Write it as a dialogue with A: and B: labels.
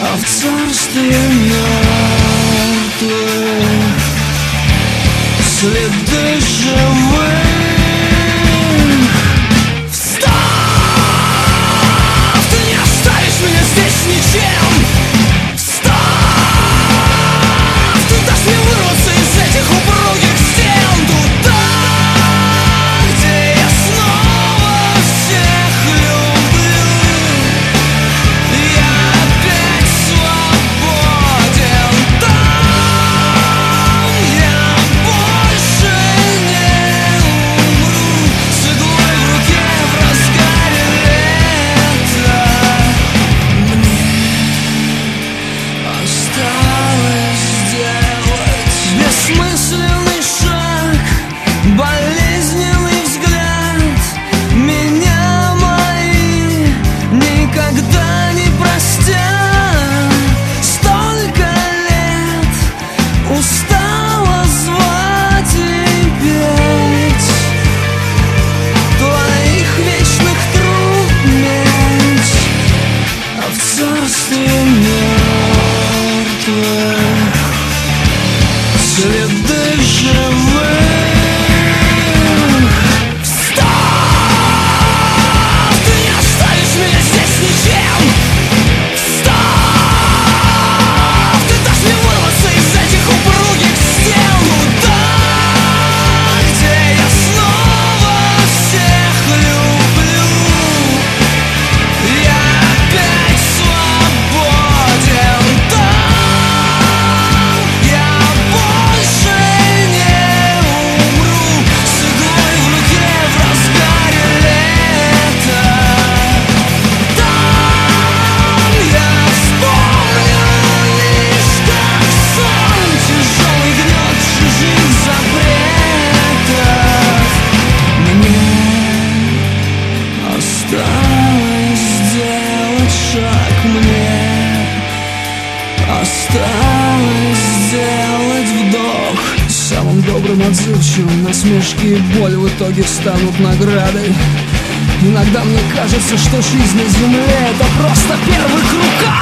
A: а в царстве мертвых следы живых. Встав, ты не оставишь меня здесь ничем. Встав, ты дашь мне вырваться из этих упругих стен туда, где я снова всех люблю. Я опять свободен там, я больше не умру с иглой в руке в разгаре лета. Мне осталось сделать бессмысленный шаг, болезненный взгляд. Меня мои никогда не простят. Столько лет устала звать и петь твоих вечных труб медь, а в царстве мертвых следы живых. Встав, ты не оставишь меня здесь ничем. Встав, ты дашь мне вырваться из этих упругих стен туда, где я снова всех люблю. Я опять свободен там, я больше не умру с иглой в руке в разгаре лета. Там я вспомню лишь, как сон тяжелый гнет чужих запретов. Мне осталось сделать шаг, мне осталось сделать вдох. Самым добрым, отзывчивым насмешки и боль в итоге станут наградой. Иногда мне кажется, что жизнь на земле — это просто первый круг